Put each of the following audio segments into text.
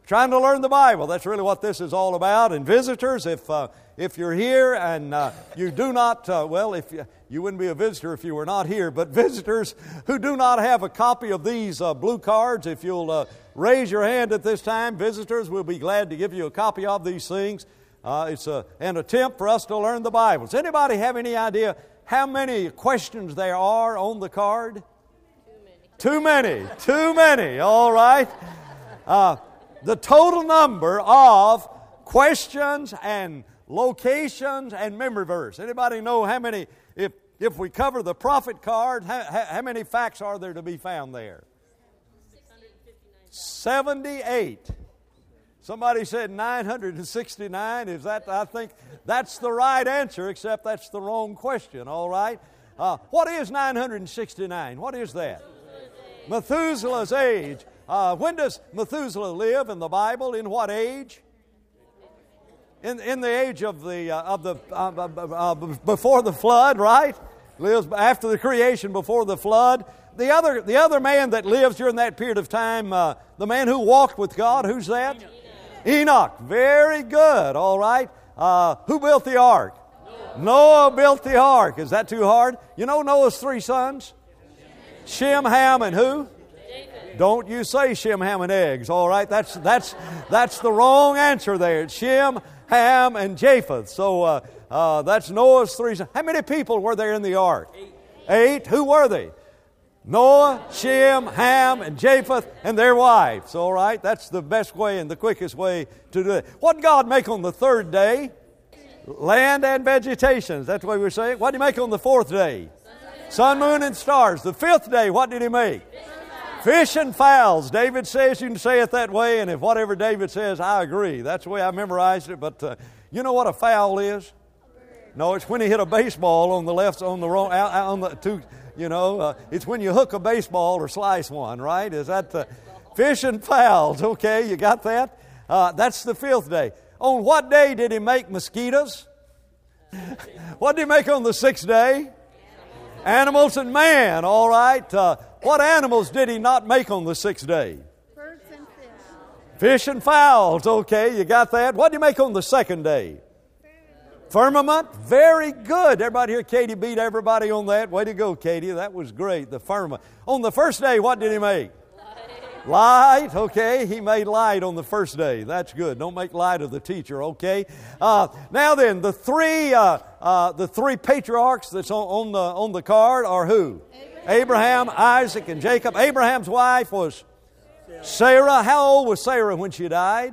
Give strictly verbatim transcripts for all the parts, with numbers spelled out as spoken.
trying to learn the Bible. That's really what this is all about. And visitors, if uh, if you're here and uh, you do not, uh, well, if you, you wouldn't be a visitor if you were not here, but visitors who do not have a copy of these uh, blue cards, if you'll uh, raise your hand at this time, visitors, we'll be glad to give you a copy of these things. Uh, it's a, an attempt for us to learn the Bible. Does anybody have any idea how many questions there are on the card? Too many. Too many. Too many. All right. Uh, the total number of questions and locations and memory verse. Anybody know how many, if if we cover the prophet card, how, how many facts are there to be found there? seventy-eight. Somebody said nine hundred sixty-nine. Is that, I think that's the right answer, except that's the wrong question, all right? Uh, what is nine hundred sixty-nine? What is that? Methuselah's age. Uh, when does Methuselah live in the Bible? In what age? In, in the age of the uh, of the uh, uh, uh, before the flood, right? Lives after the creation, before the flood. The other the other man that lives during that period of time, uh, the man who walked with God, who's that? Enoch. Enoch. Very good. All right. Uh, who built the ark? Noah. Noah built the ark. Is that too hard? You know Noah's three sons? Shem, Ham, and who? David. Don't you say Shem, Ham, and eggs. All right. That's that's that's the wrong answer there. It's Shem, Ham, and Japheth. So uh, uh, that's Noah's three sons. How many people were there in the ark? Eight. Eight. Who were they? Noah, Shem, Ham, and Japheth, and their wives. All right, that's the best way and the quickest way to do it. What did God make on the third day? Land and vegetation. Is that the way we say it? What did He make on the fourth day? Sun, moon, and stars. The fifth day, what did He make? Fish and fowls. David says you can say it that way, and if whatever David says, I agree. That's the way I memorized it. But uh, you know what a fowl is? No, it's when he hit a baseball on the left, on the wrong, out, out on the two. You know, uh, it's when you hook a baseball or slice one, right? Is that the fish and fowls? Okay, you got that? Uh, that's the fifth day. On what day did He make mosquitoes? What did He make on the sixth day? Animals and man, all right. Uh, what animals did He not make on the sixth day? Birds and fish. Fish and fowls, okay, you got that? What did He make on the second day? Firmament, very good. Everybody here, Katie beat everybody on that. Way to go, Katie. That was great. The firmament. On the first day, what did He make? Light. Light, okay. He made light on the first day. That's good. Don't make light of the teacher, okay? Uh, now then, the three uh, uh, the three patriarchs that's on, on the on the card are who? Abraham. Abraham, Isaac, and Jacob. Abraham's wife was Sarah. Sarah. How old was Sarah when she died?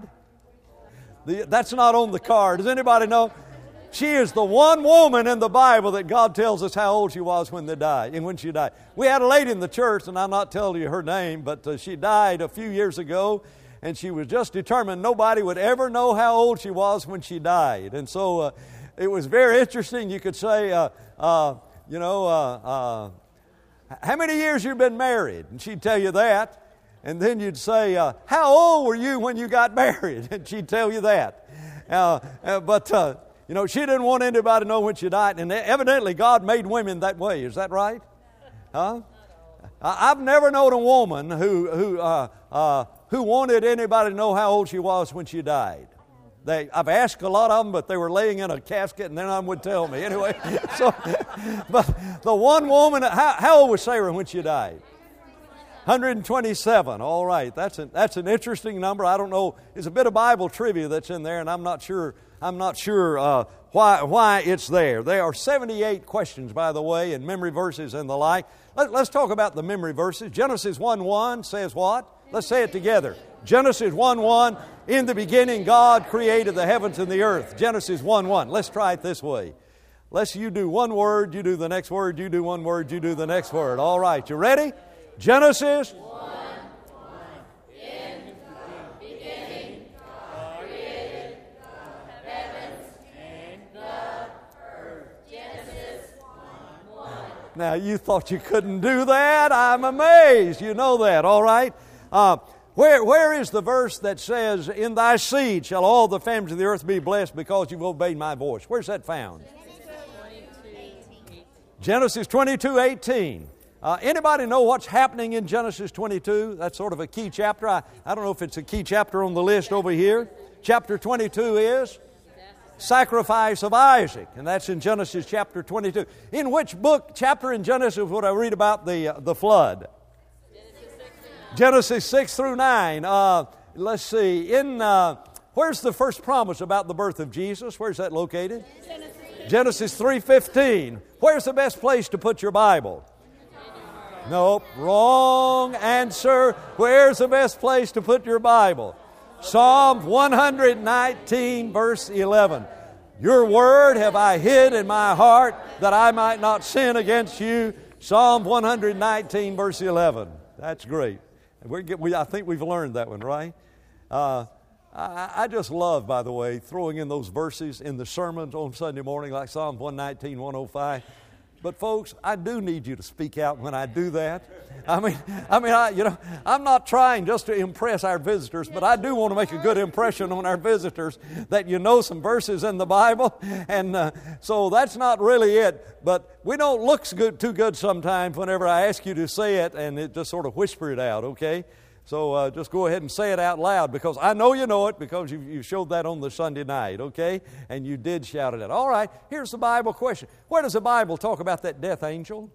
The, that's not on the card. Does anybody know? She is the one woman in the Bible that God tells us how old she was when they died and when she died. We had a lady in the church, and I'm not telling you her name, but uh, she died a few years ago, and she was just determined nobody would ever know how old she was when she died. And so uh, it was very interesting. You could say, uh, uh, you know, uh, uh, how many years you've been married? And she'd tell you that. And then you'd say, uh, how old were you when you got married? And she'd tell you that. Uh, uh, but... Uh, You know, she didn't want anybody to know when she died. And evidently God made women that way. Is that right? Huh? I've never known a woman who who uh, uh, who wanted anybody to know how old she was when she died. They, I've asked a lot of them, but they were laying in a casket and none of them would tell me. Anyway, so, but the one woman, how, how old was Sarah when she died? one hundred twenty-seven. All right. That's an, that's an interesting number. I don't know. There's a bit of Bible trivia that's in there, and I'm not sure I'm not sure uh, why why it's there. There are seventy-eight questions, by the way, and memory verses and the like. Let, let's talk about the memory verses. Genesis one one says what? Let's say it together. Genesis one one, in the beginning God created the heavens and the earth. Genesis one one. Let's try it this way. Let's you do one word, you do the next word, you do one word, you do the next word. All right, you ready? Genesis Now, you thought you couldn't do that? I'm amazed. You know that, all right? Uh, where, where is the verse that says, in thy seed shall all the families of the earth be blessed because you've obeyed my voice? Where's that found? Genesis twenty-two eighteen. Uh, anybody know what's happening in Genesis twenty-two? That's sort of a key chapter. I, I don't know if it's a key chapter on the list over here. Chapter twenty-two is sacrifice of Isaac, and that's in Genesis chapter twenty-two. In which book, chapter in Genesis would I read about the, uh, the flood? Genesis six through nine. Uh, let's see. In uh, where's the first promise about the birth of Jesus? Where's that located? Genesis three fifteen. Where's the best place to put your Bible? Nope, wrong answer. Where's the best place to put your Bible? Psalm one nineteen, verse eleven. Your word have I hid in my heart that I might not sin against you. Psalm one nineteen, verse eleven. That's great. We're, we, I think we've learned that one, right? Uh, I, I just love, by the way, throwing in those verses in the sermons on Sunday morning, like Psalm one nineteen, one oh five. But folks, I do need you to speak out when I do that. I mean, I mean, I, you know, I'm not trying just to impress our visitors, but I do want to make a good impression on our visitors that you know some verses in the Bible, and uh, so that's not really it. But we don't look good, too good sometimes whenever I ask you to say it, and it just sort of whisper it out. Okay. So uh, just go ahead and say it out loud, because I know you know it, because you, you showed that on the Sunday night, okay? And you did shout it out. All right, here's the Bible question. Where does the Bible talk about that death angel?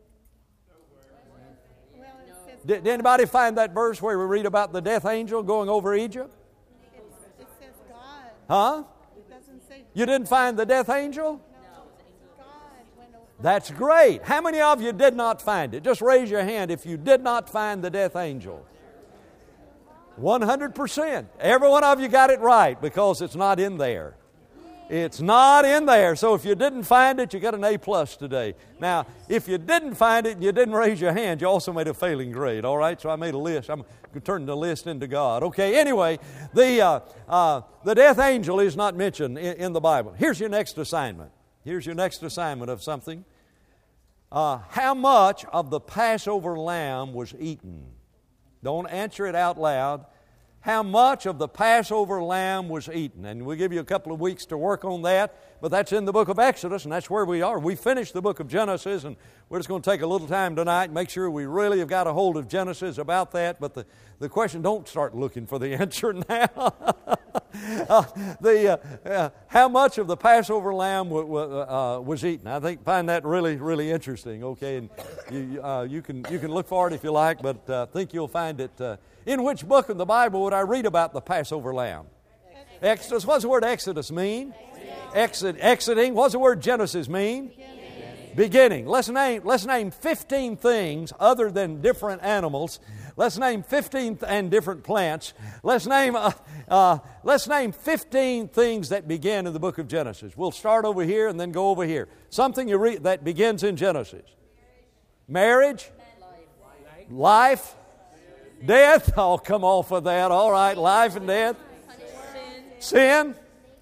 Did, did anybody find that verse where we read about the death angel going over Egypt? It, it says God. Huh? It doesn't say You didn't find the death angel? no. God went over. That's great. How many of you did not find it? Just raise your hand if you did not find the death angel. one hundred percent. Every one of you got it right, because it's not in there. It's not in there. So if you didn't find it, you got an A plus today. Now, if you didn't find it and you didn't raise your hand, you also made a failing grade. All right? So I made a list. I'm going to turn the list into God. Okay, anyway, the, uh, uh, the death angel is not mentioned in, in the Bible. Here's your next assignment. Here's your next assignment of something. Uh, how much of the Passover lamb was eaten? Don't answer it out loud. How much of the Passover lamb was eaten? And we'll give you a couple of weeks to work on that, but that's in the book of Exodus, and that's where we are. We finished the book of Genesis, and we're just going to take a little time tonight and make sure we really have got a hold of Genesis about that. But the, the question, don't start looking for the answer now. uh, the, uh, uh, how much of the Passover lamb w- w- uh, was eaten? I think find that really, really interesting, okay? And you, uh, you, can, you can look for it if you like, but I uh, think you'll find it. Uh, in which book of the Bible would I read about the Passover lamb? Exodus. What does the word Exodus mean? Exit, exiting. What does the word Genesis mean? Beginning. Beginning. Let's name, let's name fifteen things other than different animals. Let's name fifteen th- and different plants. Let's name, uh, uh, let's name fifteen things that begin in the book of Genesis. We'll start over here and then go over here. Something you read that begins in Genesis. Marriage. Life. Death. Oh, come off of that. All right. Life and death. Sin.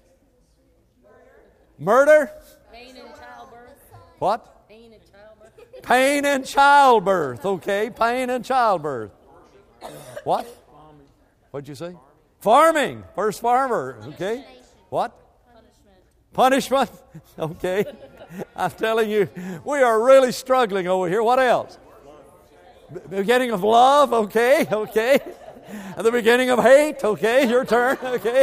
Murder. Pain and childbirth. What? Pain and childbirth. Pain and childbirth. Okay. Pain and childbirth. What? What'd you say? Farming. First farmer. Okay. What? Punishment. Punishment. Okay. I'm telling you, we are really struggling over here. What else? Beginning of love, okay, okay. At the beginning of hate, okay, your turn, okay.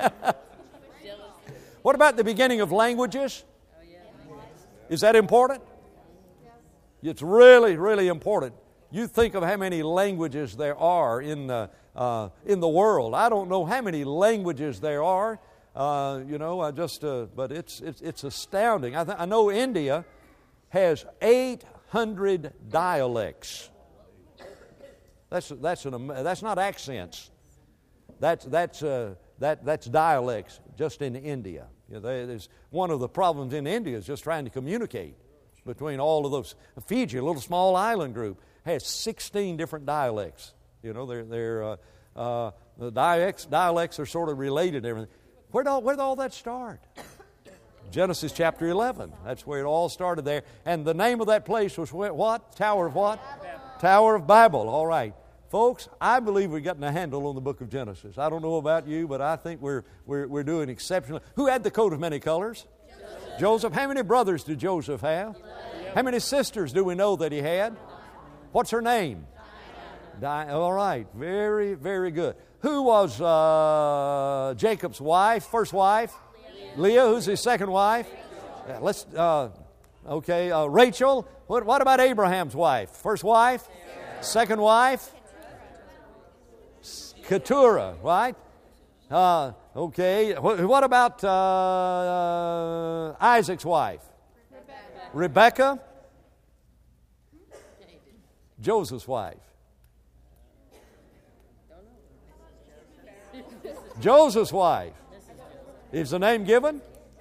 What about the beginning of languages? Is that important? It's really, really important. You think of how many languages there are in the, uh, in the world. I don't know how many languages there are. Uh, you know, I just, uh, but it's, it's, it's astounding. I, th- I know India has eight hundred dialects. That's that's an that's not accents. That's that's uh, that that's dialects just in India. You know, there's one of the problems in India is just trying to communicate between all of those. Fiji, a little small island group, has sixteen different dialects. You know, they're they're uh, uh, the dialects dialects are sort of related and everything. Where did all, where did all that start? Genesis chapter eleven. That's where it all started there. And the name of that place was what? Tower of what? Babel. Tower of Babel. All right. Folks, I believe we've gotten a handle on the book of Genesis. I don't know about you, but I think we're we're, we're doing exceptionally. Who had the coat of many colors? Joseph. Joseph. How many brothers did Joseph have? How many sisters do we know that he had? What's her name? Di- all right, very, very good. Who was uh, Jacob's wife, first wife? Leah. Leah, who's his second wife? Yeah, let's, uh, okay, uh, Rachel. What, what about Abraham's wife? First wife? Sarah. Second wife? Keturah, right? Uh, okay, what, what about uh, uh, Isaac's wife? Rebecca. Rebecca? Joseph's wife. Joseph's wife. Is the name given?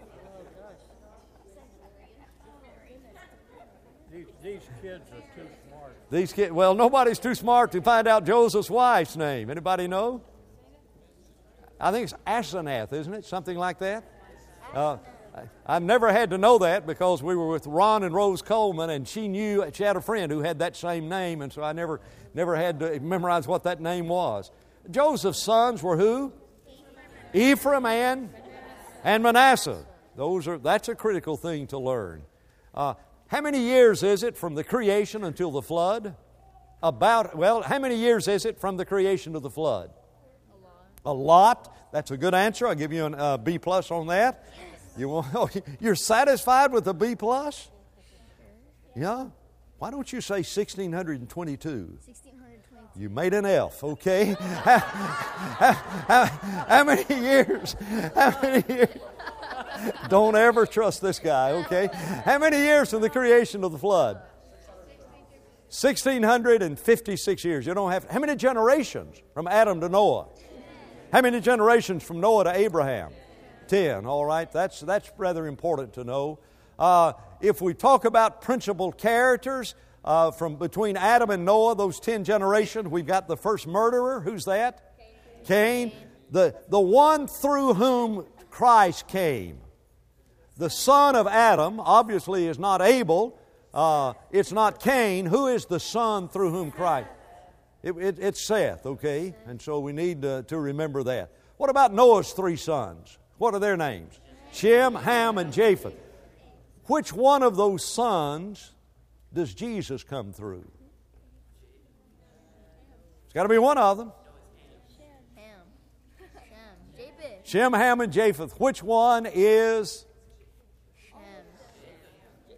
These, these kids are too smart. These kids, well, nobody's too smart to find out Joseph's wife's name. Anybody know? I think it's Asenath, isn't it? Something like that. Uh, I've never had to know that because we were with Ron and Rose Coleman, and she knew she had a friend who had that same name, and so I never, never had to memorize what that name was. Joseph's sons were who? Ephraim and and Manasseh. Those are that's a critical thing to learn. Uh, how many years is it from the creation until the flood? About well, how many years is it from the creation to the flood? A lot. A lot. That's a good answer. I'll give you a uh, B plus on that. You want, oh, you're satisfied with a B plus? Yeah. Why don't you say sixteen twenty-two? You made an F, okay? how, how, how, how many years? How many years? Don't ever trust this guy, okay? How many years from the creation of the flood? sixteen fifty-six years. You don't have. How many generations from Adam to Noah? How many generations from Noah to Abraham? Ten. All right. That's that's rather important to know. Uh, if we talk about principal characters. Uh, from between Adam and Noah, those ten generations, we've got the first murderer. Who's that? Cain. Cain. The, the one through whom Christ came. The son of Adam, obviously, is not Abel. Uh, it's not Cain. Who is the son through whom Christ? It, it, it's Seth, okay? And so we need to, to remember that. What about Noah's three sons? What are their names? Shem, Ham, and Japheth. Which one of those sons does Jesus come through? It's got to be one of them. Ham. Shem. Japheth. Shem, Ham, and Japheth. Which one is? Shem.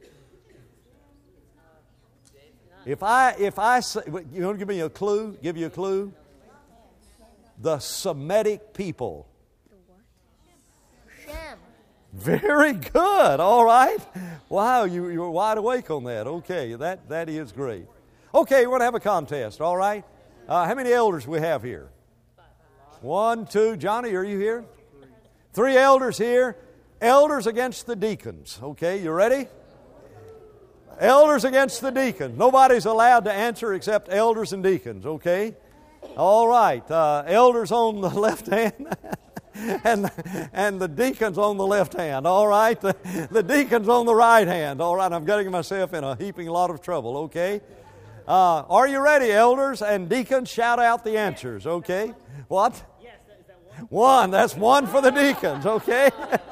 If I, if I say, you want to give me a clue? Give you a clue? The Semitic people. The what? Shem. Very good. All right. Wow, you, you were wide awake on that. Okay, that, that is great. Okay, we're going to have a contest, all right? Uh, how many elders we have here? One, two. Johnny, are you here? Three elders here. Elders against the deacons. Okay, you ready? Elders against the deacons. Nobody's allowed to answer except elders and deacons, okay? All right. Uh, elders on the left hand. And, and the deacons on the left hand, all right? The, the deacons on the right hand, all right? I'm getting myself in a heaping lot of trouble, okay? Uh, are you ready, elders and deacons? Shout out the answers, okay? What? Yes, is that one? One, that's one for the deacons, okay?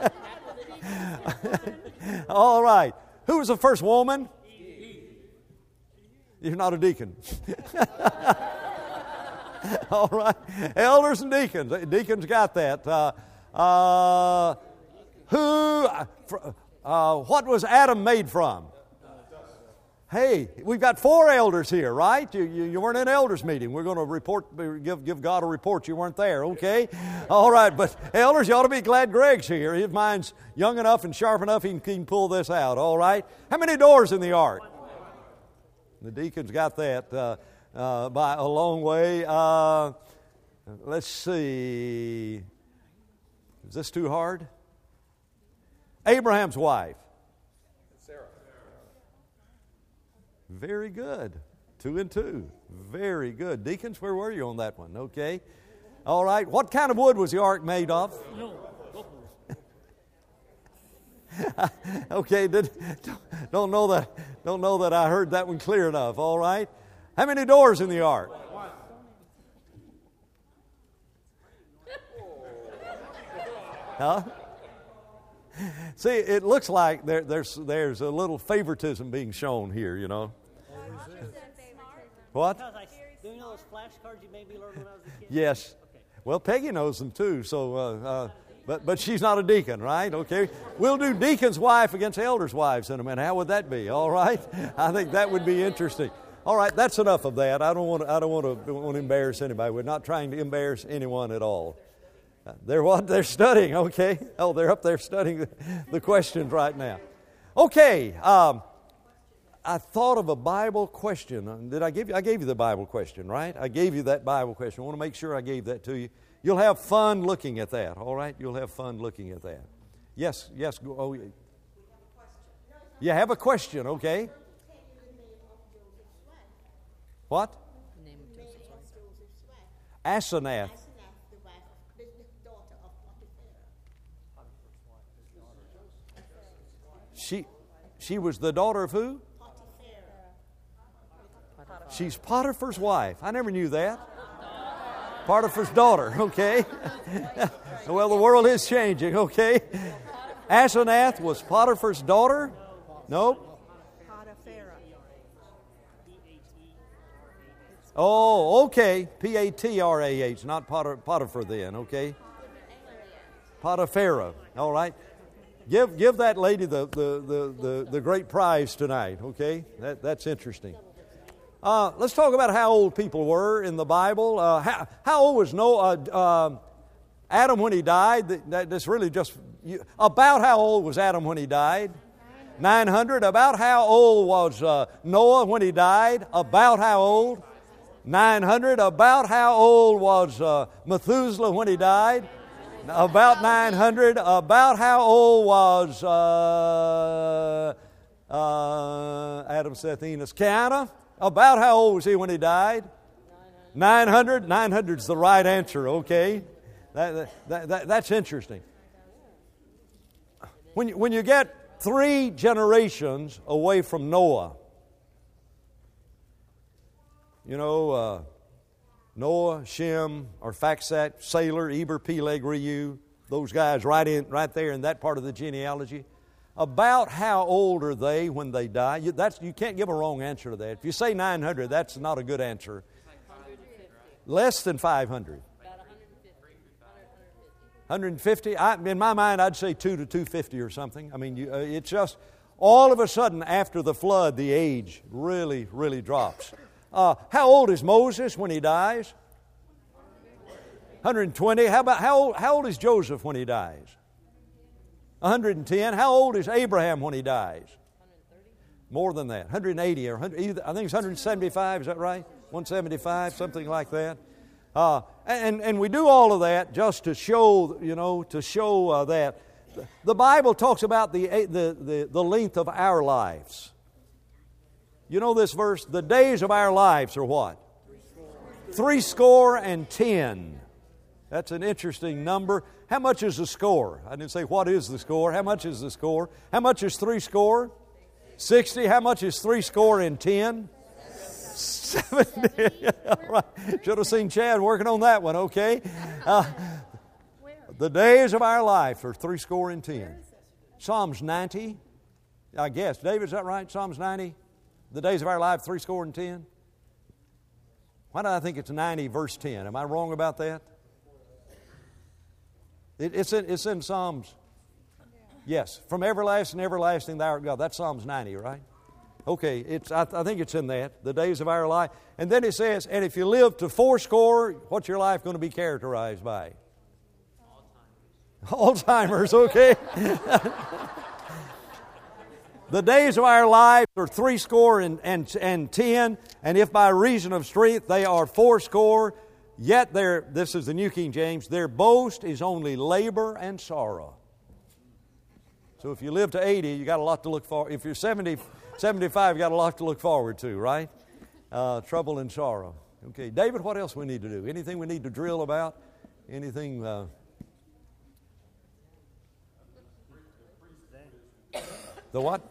All right. Who was the first woman? You're not a deacon. All right. Elders and deacons. Deacons got that. Uh, uh, who, uh, what was Adam made from? Hey, we've got four elders here, right? You, you, you weren't in an elders meeting. We're going to report, give, give God a report you weren't there, okay? All right, but elders, you ought to be glad Greg's here. His mind's young enough and sharp enough he can, he can pull this out, all right? How many doors in the ark? The deacons got that. Uh, Uh, by a long way. Uh, let's see. Is this too hard? Abraham's wife. Sarah. Very good. Two and two. Very good. Deacons, where were you on that one? Okay. All right. What kind of wood was the ark made of? Okay. Did, don't know that. Don't know that I heard that one clear enough. All right. How many doors in the ark? One. Huh? See, it looks like there, there's there's a little favoritism being shown here, you know. What? Because I, do you know those flashcards you made me learn when I was a kid? Yes. Well, Peggy knows them too, so, uh, uh, but, but she's not a deacon, right? Okay. We'll do deacon's wife against elder's wives in a minute. How would that be? All right? I think that would be interesting. All right, that's enough of that. I don't want to, I don't want to, want to embarrass anybody. We're not trying to embarrass anyone at all. Uh, they're what? They're studying, okay. Oh, they're up there studying the, the questions right now. Okay. Um, I thought of a Bible question. Did I give you? I gave you the Bible question, right? I gave you that Bible question. I want to make sure I gave that to you. You'll have fun looking at that, all right? You'll have fun looking at that. Yes, yes. Go, oh, you have a question, okay? What? Asenath. She, she was the daughter of who? She's Potiphar's wife. I never knew that. Potiphar's daughter, okay? Well, the world is changing, okay? Asenath was Potiphar's daughter? Nope. Oh, okay. P A T R A H, not Potiphar then, okay? Potiphar, all right. Give give that lady the, the, the, the, the great prize tonight, okay? That, that's interesting. Uh, let's talk about how old people were in the Bible. Uh, how, how old was Noah, uh, uh, Adam when he died? That, that's really just, you, about how old was Adam when he died? nine hundred. About how old was uh, Noah when he died? About how old? nine hundred. About how old was uh, Methuselah when he died? About nine hundred. About how old was uh, uh, Adam, Seth, Enos, Cana? About how old was he when he died? nine hundred. nine hundred is the right answer, okay? That, that, that, that's interesting. When you, when you get three generations away from Noah, you know, uh, Noah, Shem, Arphaxad, Sailor, Eber, Peleg, Reu, those guys right in, right there in that part of the genealogy. About how old are they when they die? You, that's, you can't give a wrong answer to that. If you say nine hundred, that's not a good answer. Less than five hundred. one hundred fifty. I, in my mind, I'd say two to two hundred fifty or something. I mean, you, uh, it's just all of a sudden after the flood, the age really, really drops. Uh, how old is Moses when he dies? one hundred twenty. How about how old, how old is Joseph when he dies? one hundred ten. How old is Abraham when he dies? More than that. one hundred eighty or one hundred, I think it's one hundred seventy-five. Is that right? one hundred seventy-five, something like that. Uh, and and we do all of that just to show, you know, to show uh, that the Bible talks about the, the the the length of our lives. You know this verse? The days of our lives are what? Three score and ten. That's an interesting number. How much is the score? I didn't say what is the score. How much is the score? How much is three score? Sixty. How much is three score and ten? Seventy. All right. Should have seen Chad working on that one, okay? Uh, the days of our life are three score and ten. Psalms ninety. I guess. David, is that right? Psalms ninety? The days of our life, three score and ten? Why do I think it's ninety verse ten? Am I wrong about that? It, it's, in, it's in Psalms. Yes. From everlasting to everlasting thou art God. That's Psalms ninety, right? Okay. It's, I, I think it's in that. The days of our life. And then it says, and if you live to fourscore, what's your life going to be characterized by? Alzheimer's. Alzheimer's, okay. The days of our life are three score and, and, and ten, and if by reason of strength they are fourscore, yet their, this is the New King James, their boast is only labor and sorrow. So if you live to eighty, you got a lot to look for. If you're seventy, seventy-five, you got a lot to look forward to, right? Uh, trouble and sorrow. Okay, David, what else we need to do? Anything we need to drill about? Anything? Uh, the what?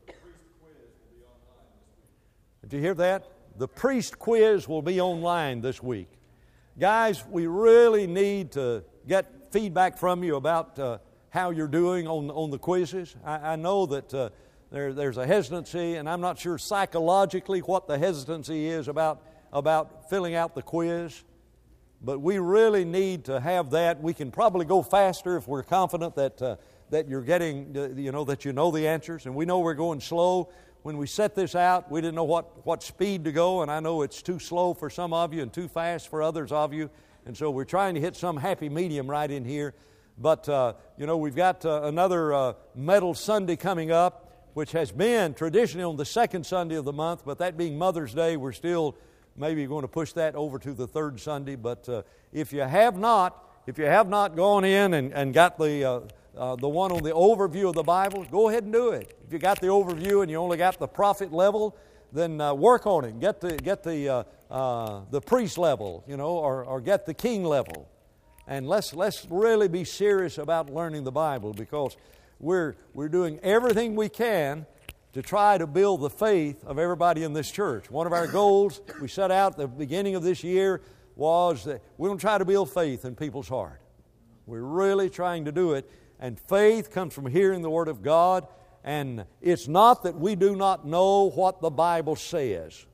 Did you hear that? The priest quiz will be online this week. Guys, we really need to get feedback from you about uh, how you're doing on, on the quizzes. I, I know that uh, there, there's a hesitancy, and I'm not sure psychologically what the hesitancy is about about filling out the quiz, but we really need to have that. We can probably go faster if we're confident that uh, that you're getting, uh, you know, that you know the answers. And we know we're going slow. When we set this out, we didn't know what, what speed to go, and I know it's too slow for some of you and too fast for others of you. And so we're trying to hit some happy medium right in here. But, uh, you know, we've got uh, another uh, Medal Sunday coming up, which has been traditionally on the second Sunday of the month, but that being Mother's Day, we're still maybe going to push that over to the third Sunday. But uh, if you have not, if you have not gone in and, and got the uh, uh, the one on the overview of the Bible, go ahead and do it. If you got the overview and you only got the prophet level, then uh, work on it. Get the get the uh, uh, the priest level, you know, or or get the king level, and let's let's really be serious about learning the Bible, because we're we're doing everything we can to try to build the faith of everybody in this church. One of our goals we set out at the beginning of this year was that we're going to try to build faith in people's heart. We're really trying to do it, and faith comes from hearing the Word of God. And it's not that we do not know what the Bible says.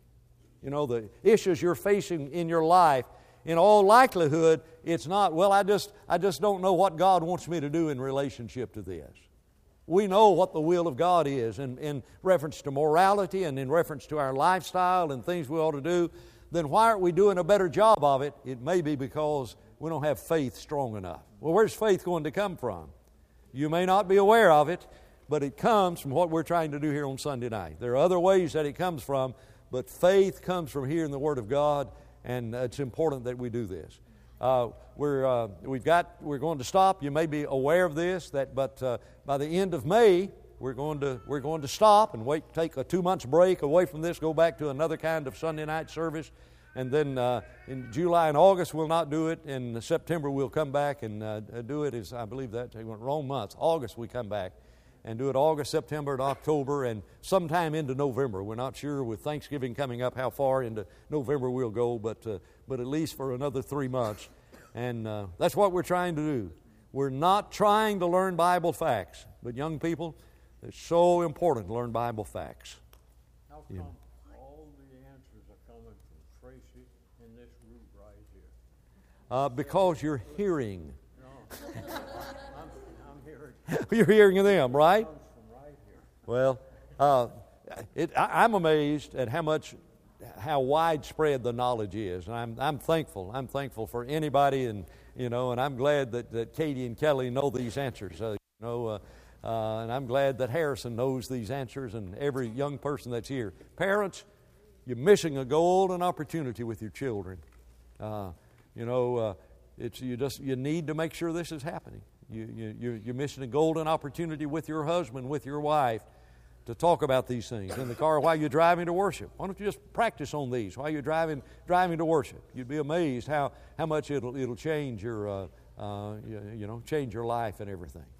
You know, the issues you're facing in your life, in all likelihood, it's not, well, I just I just don't know what God wants me to do in relationship to this. We know what the will of God is in, in reference to morality and in reference to our lifestyle and things we ought to do. Then why aren't we doing a better job of it? It may be because we don't have faith strong enough. Well, where's faith going to come from? You may not be aware of it, but it comes from what we're trying to do here on Sunday night. There are other ways that it comes from, but faith comes from hearing the Word of God, and it's important that we do this. Uh, we're uh, we've got we're going to stop. You may be aware of this, that but uh, by the end of May we're going to we're going to stop and wait, take a two months break away from this, go back to another kind of Sunday night service, and then uh, in July and August we'll not do it. In September we'll come back and uh, do it. As I believe that wrong month. August we come back and do it August, September, and October, and sometime into November. We're not sure with Thanksgiving coming up how far into November we'll go, but uh, but at least for another three months. And uh, that's what we're trying to do. We're not trying to learn Bible facts, but young people, it's so important to learn Bible facts. How come all the answers are coming from Tracy in this group right here? Uh, because you're hearing. No, I'm, I'm hearing. You're hearing them, right? It comes from right here. Well, uh, it, I, I'm amazed at how much, how widespread the knowledge is, and I'm I'm thankful. I'm thankful for anybody, and you know, and I'm glad that, that Katie and Kelly know these answers. Uh, you know, uh, uh, and I'm glad that Harrison knows these answers, and every young person that's here. Parents, you're missing a golden opportunity with your children. Uh, you know, uh, it's you just you need to make sure this is happening. You, you, you're, you're missing a golden opportunity with your husband, with your wife, to talk about these things in the car while you're driving to worship. Why don't you just practice on these while you're driving driving to worship? You'd be amazed how, how much it'll it'll change your uh, uh, you, you know change your life and everything.